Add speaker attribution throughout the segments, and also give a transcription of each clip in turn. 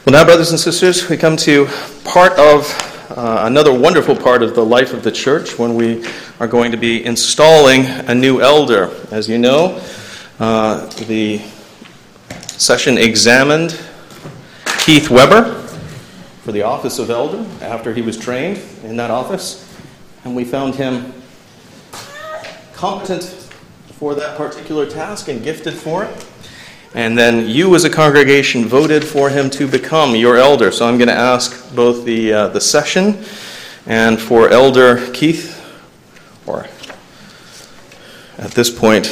Speaker 1: Well, now, brothers and sisters, we come to part of another wonderful part of the life of the church when we are going to be installing a new elder. As you know, the session examined Keith Weber for the office of elder after he was trained in that office, and we found him competent for that particular task and gifted for it. And then you as a congregation voted for him to become your elder. So I'm going to ask both the session and for Elder Keith, or at this point,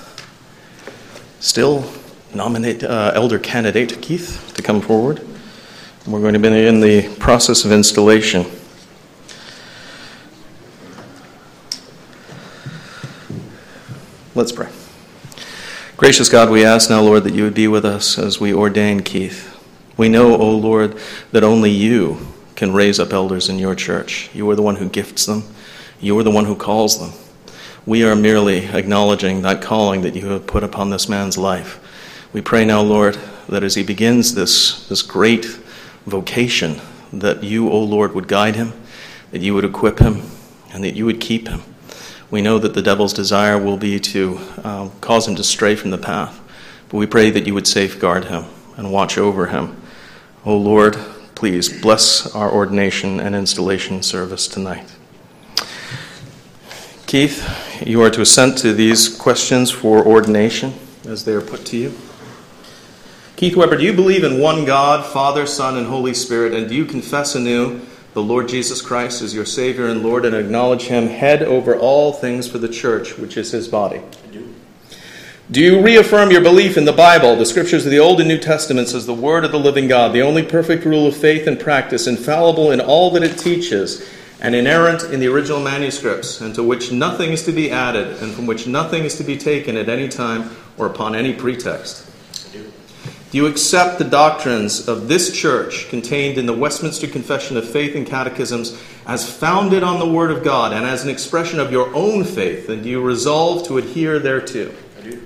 Speaker 1: still nominate Elder Candidate Keith to come forward. And we're going to be in the process of installation. Let's pray. Gracious God, we ask now, Lord, that you would be with us as we ordain Keith. We know, O Lord, that only you can raise up elders in your church. You are the one who gifts them. You are the one who calls them. We are merely acknowledging that calling that you have put upon this man's life. We pray now, Lord, that as he begins this great vocation, that you, O Lord, would guide him, that you would equip him, and that you would keep him. We know that the devil's desire will be to cause him to stray from the path. But we pray that you would safeguard him and watch over him. O Lord, please bless our ordination and installation service tonight. Keith, you are to assent to these questions for ordination as they are put to you. Keith Weber, do you believe in one God, Father, Son, and Holy Spirit, and do you confess anew the Lord Jesus Christ is your Savior and Lord, and acknowledge him head over all things for the church, which is his body?
Speaker 2: I do.
Speaker 1: Do you reaffirm your belief in the Bible, the scriptures of the Old and New Testaments, as the Word of the living God, the only perfect rule of faith and practice, infallible in all that it teaches, and inerrant in the original manuscripts, and to which nothing is to be added, and from which nothing is to be taken at any time or upon any pretext? Do you accept the doctrines of this church contained in the Westminster Confession of Faith and Catechisms as founded on the Word of God and as an expression of your own faith, and do you resolve to adhere thereto?
Speaker 2: I do.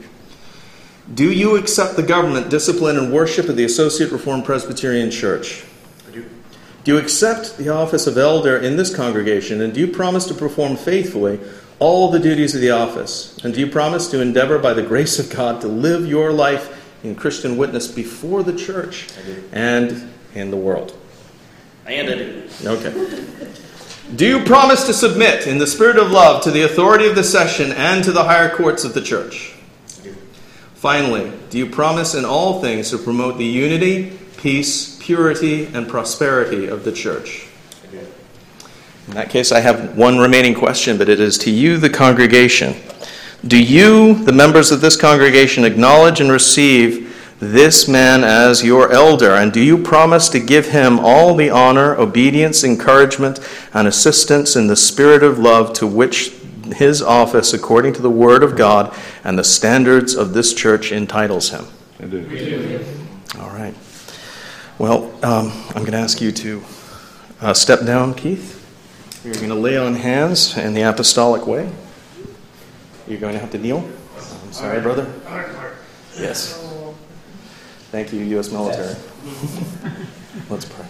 Speaker 1: Do you accept the government, discipline, and worship of the Associate Reformed Presbyterian Church?
Speaker 2: I do.
Speaker 1: Do you accept the office of elder in this congregation, and do you promise to perform faithfully all the duties of the office? And do you promise to endeavor by the grace of God to live your life in Christian witness before the church and in the world?
Speaker 2: And I do.
Speaker 1: Okay. Do you promise to submit in the spirit of love to the authority of the session and to the higher courts of the church?
Speaker 2: I do.
Speaker 1: Finally, do you promise in all things to promote the unity, peace, purity, and prosperity of the church?
Speaker 2: I do.
Speaker 1: In that case, I have one remaining question, but it is to you, the congregation. Do you, the members of this congregation, acknowledge and receive this man as your elder? And do you promise to give him all the honor, obedience, encouragement, and assistance in the spirit of love to which his office, according to the Word of God and the standards of this church, entitles him?
Speaker 3: I do.
Speaker 2: We do.
Speaker 1: All right. Well, I'm going to ask you to step down, Keith. You're going to lay on hands in the apostolic way. You're going to have to kneel. I'm sorry, brother. Yes. Thank you, U.S. military. Let's pray.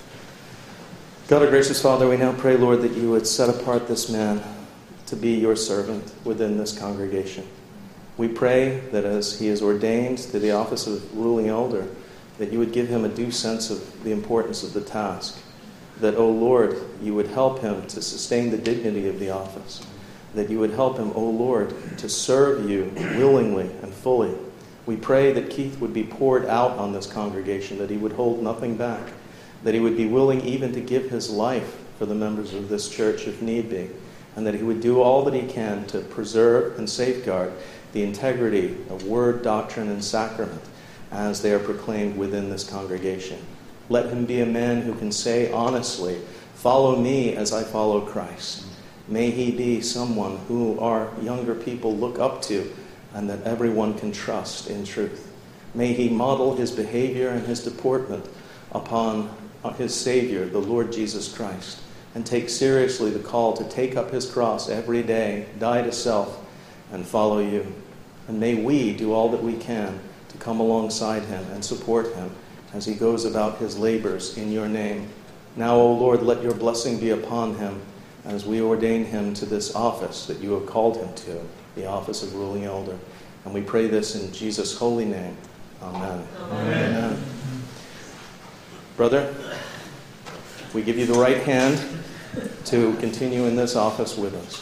Speaker 1: God, our gracious Father, we now pray, Lord, that you would set apart this man to be your servant within this congregation. We pray that as he is ordained to the office of ruling elder, that you would give him a due sense of the importance of the task. That, O Lord, you would help him to sustain the dignity of the office. That you would help him, O Lord, to serve you willingly and fully. We pray that Keith would be poured out on this congregation, that he would hold nothing back, that he would be willing even to give his life for the members of this church if need be, and that he would do all that he can to preserve and safeguard the integrity of word, doctrine, and sacrament as they are proclaimed within this congregation. Let him be a man who can say honestly, "Follow me as I follow Christ." May he be someone who our younger people look up to and that everyone can trust in truth. May he model his behavior and his deportment upon his Savior, the Lord Jesus Christ, and take seriously the call to take up his cross every day, die to self, and follow you. And may we do all that we can to come alongside him and support him as he goes about his labors in your name. Now, O Lord, let your blessing be upon him as we ordain him to this office that you have called him to, the office of ruling elder. And we pray this in Jesus' holy name. Amen. Amen. Amen. Brother, we give you the right hand to continue in this office with us.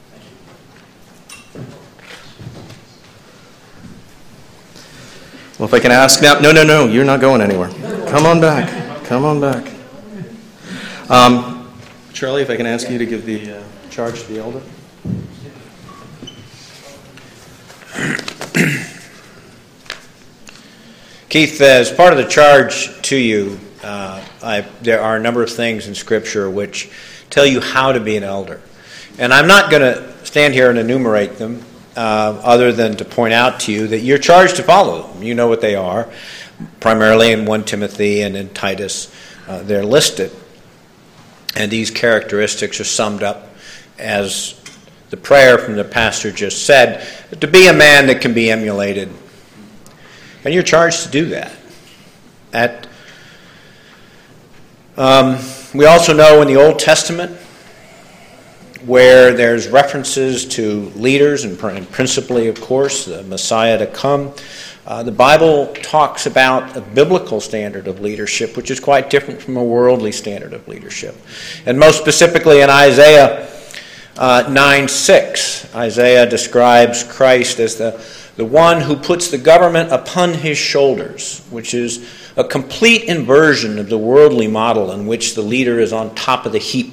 Speaker 1: Well, if I can ask now... No, you're not going anywhere. Come on back. Come on back. Charlie, if I can ask you to give the charge to the elder.
Speaker 3: Keith, as part of the charge to you, there are a number of things in Scripture which tell you how to be an elder. And I'm not going to stand here and enumerate them, other than to point out to you that you're charged to follow them. You know what they are. Primarily in 1 Timothy and in Titus, they're listed. And these characteristics are summed up as the prayer from the pastor just said, to be a man that can be emulated. And you're charged to do that. We also know in the Old Testament, where there's references to leaders, and principally, of course, the Messiah to come, the Bible talks about a biblical standard of leadership, which is quite different from a worldly standard of leadership. And most specifically in Isaiah 9:6, Isaiah describes Christ as the one who puts the government upon his shoulders, which is a complete inversion of the worldly model in which the leader is on top of the heap.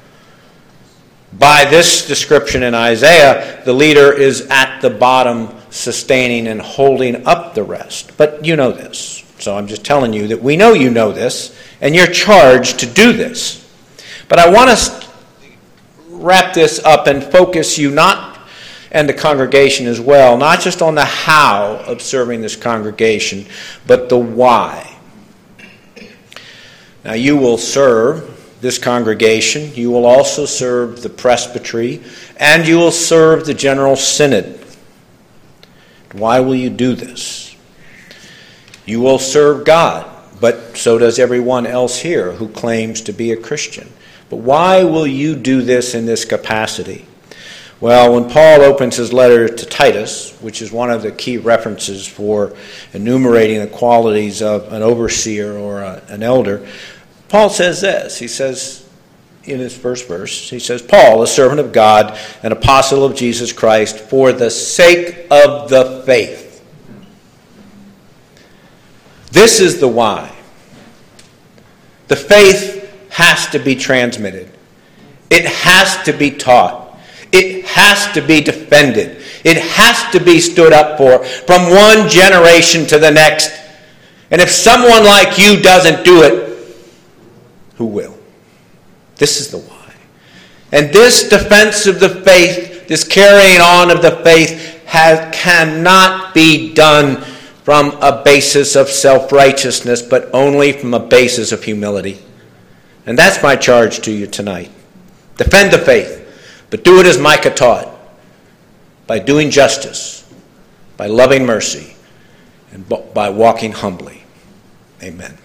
Speaker 3: By this description in Isaiah, the leader is at the bottom, sustaining and holding up the rest. But you know this. So I'm just telling you that we know you know this, and you're charged to do this. But I want to wrap this up and focus you and the congregation as well, not just on the how of serving this congregation, but the why. Now, you will serve this congregation, you will also serve the presbytery, and you will serve the general synod. Why will you do this? You will serve God, but so does everyone else here who claims to be a Christian. But why will you do this in this capacity? Well, when Paul opens his letter to Titus, which is one of the key references for enumerating the qualities of an overseer or an elder, Paul says this. He says, in his first verse, he says, Paul, a servant of God, an apostle of Jesus Christ, for the sake of the faith. This is the why. The faith has to be transmitted. It has to be taught. It has to be defended. It has to be stood up for from one generation to the next. And if someone like you doesn't do it, who will? This is the why. And this defense of the faith, this carrying on of the faith, cannot be done from a basis of self-righteousness, but only from a basis of humility. And that's my charge to you tonight. Defend the faith, but do it as Micah taught, by doing justice, by loving mercy, and by walking humbly. Amen.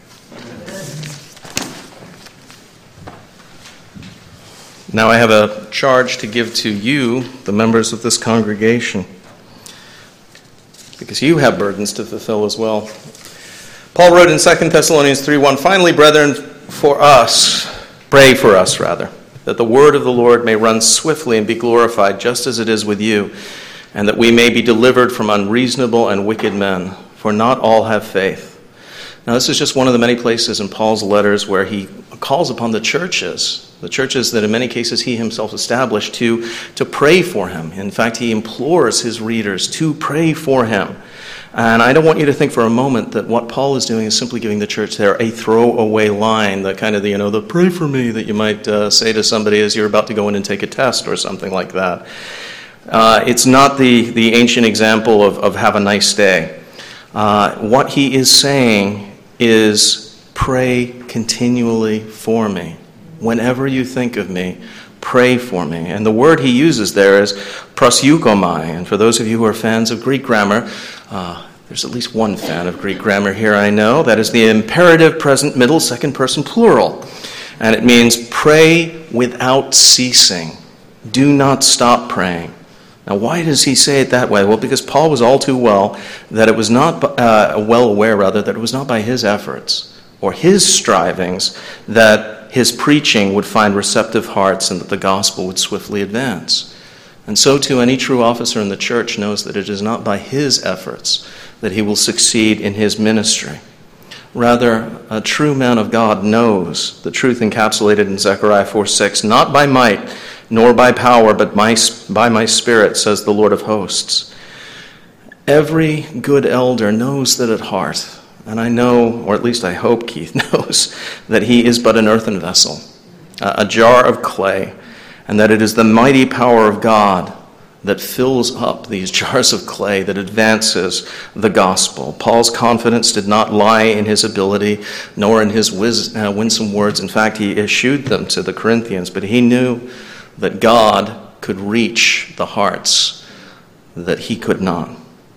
Speaker 1: Now I have a charge to give to you, the members of this congregation, because you have burdens to fulfill as well. Paul wrote in 2 Thessalonians 3:1, finally, brethren, pray for us, that the word of the Lord may run swiftly and be glorified, just as it is with you, and that we may be delivered from unreasonable and wicked men, for not all have faith. Now, this is just one of the many places in Paul's letters where he calls upon the churches that in many cases he himself established, to pray for him. In fact, he implores his readers to pray for him. And I don't want you to think for a moment that what Paul is doing is simply giving the church there a throwaway line, the kind of the pray for me that you might say to somebody as you're about to go in and take a test or something like that. It's not the ancient example of have a nice day. What he is saying is pray continually for me. Whenever you think of me, pray for me. And the word he uses there is proseuchomai. And for those of you who are fans of Greek grammar, There's at least one fan of Greek grammar here, I know. That is the imperative present middle second person plural. And it means pray without ceasing. Do not stop praying. Now, why does he say it that way? Well, because Paul was all too well that it was not well aware, rather, that it was not by his efforts or his strivings that his preaching would find receptive hearts and that the gospel would swiftly advance. And so too, any true officer in the church knows that it is not by his efforts that he will succeed in his ministry. Rather, a true man of God knows the truth encapsulated in Zechariah 4:6, not by might nor by power, but by my Spirit, says the Lord of hosts. Every good elder knows that at heart, and I know, or at least I hope Keith knows, that he is but an earthen vessel, a jar of clay, and that it is the mighty power of God that fills up these jars of clay, that advances the gospel. Paul's confidence did not lie in his ability, nor in his winsome words. In fact, he eschewed them to the Corinthians, but he knew that God could reach the hearts that he could not.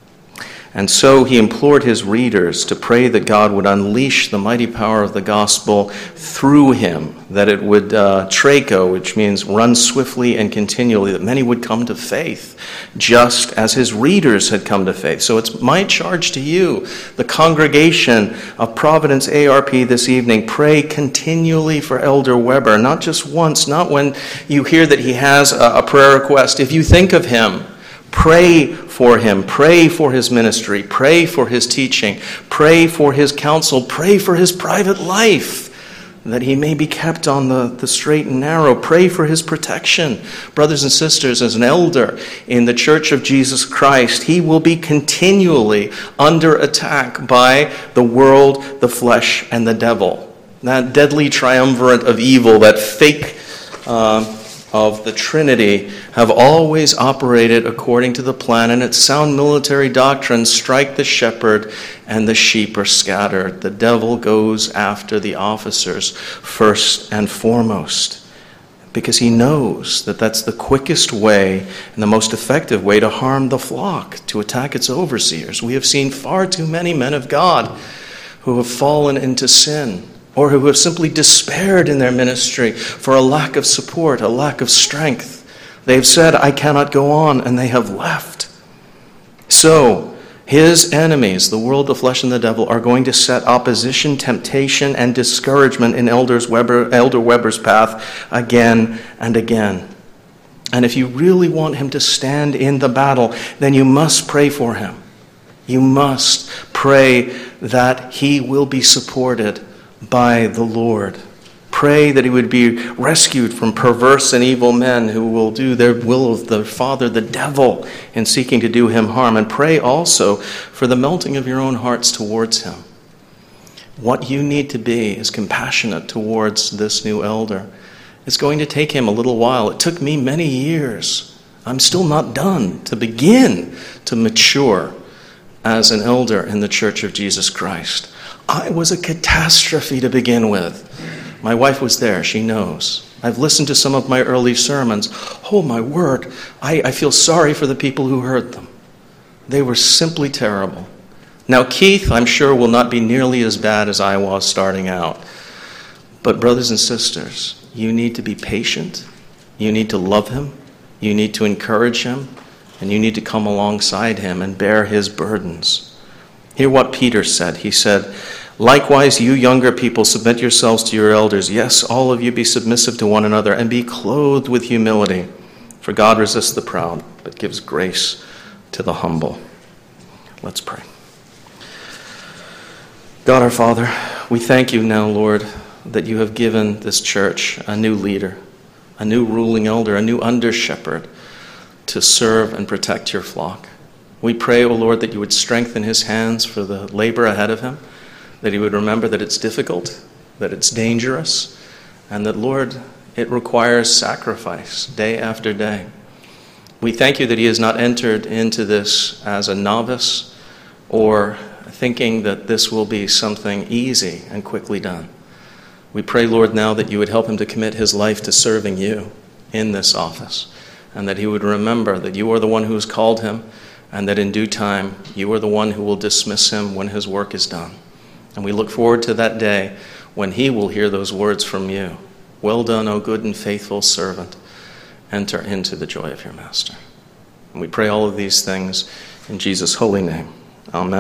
Speaker 1: And so he implored his readers to pray that God would unleash the mighty power of the gospel through him, that it would tracho, which means run swiftly and continually, that many would come to faith, just as his readers had come to faith. So it's my charge to you, the congregation of Providence ARP this evening, pray continually for Elder Weber, not just once, not when you hear that he has a prayer request. If you think of him, pray for him, pray for his ministry, pray for his teaching, pray for his counsel, pray for his private life, that he may be kept on the straight and narrow. Pray for his protection. Brothers and sisters, as an elder in the Church of Jesus Christ, he will be continually under attack by the world, the flesh, and the devil. That deadly triumvirate of evil, that fake of the Trinity, have always operated according to the plan, and its sound military doctrine: strike the shepherd and the sheep are scattered. The devil goes after the officers first and foremost, because he knows that that's the quickest way and the most effective way to harm the flock, to attack its overseers. We have seen far too many men of God who have fallen into sin, or who have simply despaired in their ministry for a lack of support, a lack of strength. They've said, I cannot go on, and they have left. So, his enemies, the world, the flesh, and the devil, are going to set opposition, temptation, and discouragement in Elder Weber's path again and again. And if you really want him to stand in the battle, then you must pray for him. You must pray that he will be supported by the Lord. Pray that he would be rescued from perverse and evil men who will do their will of the father, the devil, in seeking to do him harm. And pray also for the melting of your own hearts towards him. What you need to be is compassionate towards this new elder. It's going to take him a little while. It took me many years. I'm still not done to begin to mature as an elder in the Church of Jesus Christ. I was a catastrophe to begin with. My wife was there. She knows. I've listened to some of my early sermons. Oh, my word. I feel sorry for the people who heard them. They were simply terrible. Now, Keith, I'm sure, will not be nearly as bad as I was starting out. But brothers and sisters, you need to be patient. You need to love him. You need to encourage him. And you need to come alongside him and bear his burdens. Hear what Peter said. He said, likewise, you younger people, submit yourselves to your elders. Yes, all of you be submissive to one another and be clothed with humility. For God resists the proud, but gives grace to the humble. Let's pray. God our Father, we thank you now, Lord, that you have given this church a new leader, a new ruling elder, a new under-shepherd to serve and protect your flock. We pray, O Lord, that you would strengthen his hands for the labor ahead of him, that he would remember that it's difficult, that it's dangerous, and that, Lord, it requires sacrifice day after day. We thank you that he has not entered into this as a novice or thinking that this will be something easy and quickly done. We pray, Lord, now that you would help him to commit his life to serving you in this office, and that he would remember that you are the one who has called him, and that in due time you are the one who will dismiss him when his work is done. And we look forward to that day when he will hear those words from you. Well done, O good and faithful servant. Enter into the joy of your master. And we pray all of these things in Jesus' holy name. Amen.